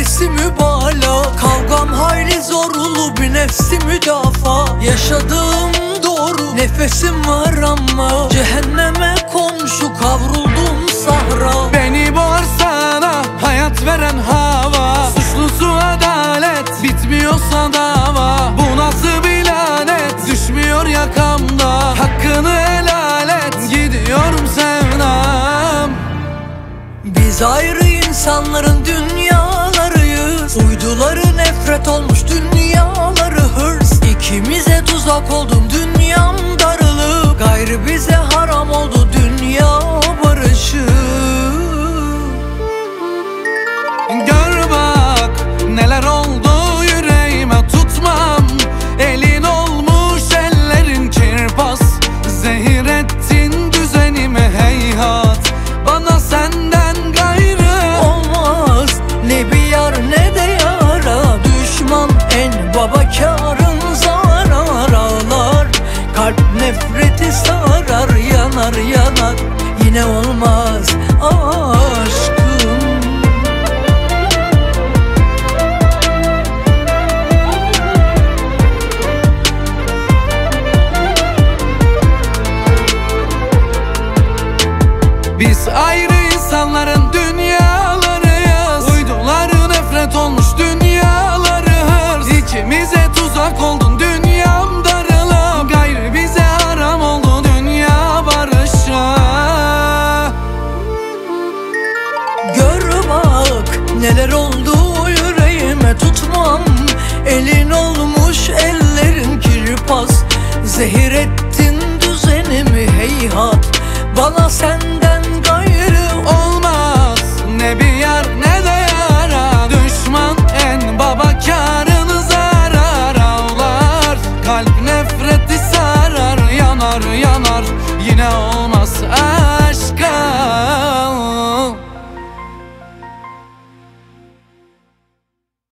nefsi mübalağa. Kavgam hayli zorlu, bir nefsi müdafaa. Yaşadığım doğru, nefesim var ama cehenneme komşu, kavruldum sahra. Beni boğar sana hayat veren hava, suçlusu adalet, bitmiyorsa dava. Bu nasıl bir lanet, düşmüyor yakamda. Hakkını helal et, gidiyorum sevdam. Biz ayrı insanların dünyalarıyız. Uyduları nefret olmuş, dünyaları hırs. İkimize tuzak oldum, dünyam darılıp. Gayrı bize haram oldu dünya barışı. Gör bak neler oldu yüreğime, tutmam. Elin olmuş ellerin kirpas, zehir ettin düzenimi heyhat. Bana senden gayrı olmaz ne bir yar ne de yara. Düşman en baba kârın zarar ağlar. Kalp nefreti sarar, yanar yanar. Yine olmaz aşkım. Biz ayrı insanların dünyalarıyız. Uyduları nefret olmuş, dünyaları hırs. İkimize tuzak oldun, dünyam darılıp. Gayrı bize haram oldu dünya barışı. Gör bak neler oldu yüreğime, tutmam. Elin olmuş ellerin kirpas, zehir ettin düzenimi heyhat. Bana senden gayrı